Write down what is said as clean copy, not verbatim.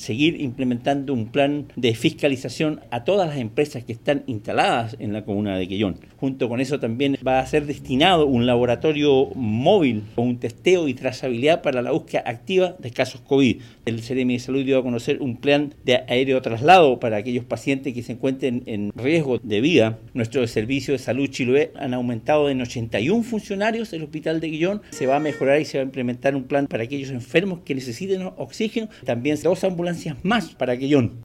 seguir implementando un plan de fiscalización a todas las empresas que están instaladas en la comuna de Quellón. Junto con eso también va a ser destinado un laboratorio móvil con un testeo y trazabilidad para la búsqueda activa de casos COVID. El Seremi de Salud dio a conocer un plan de aéreo traslado para aquellos pacientes que se encuentren en riesgo de vida. Nuestro servicio de salud Chiloé han aumentado en 81 funcionarios el hospital de Quellón. Se va a mejorar y se va a implementar un plan para aquellos enfermos que necesiten oxígeno. También 2 ambulancias más para Quellón.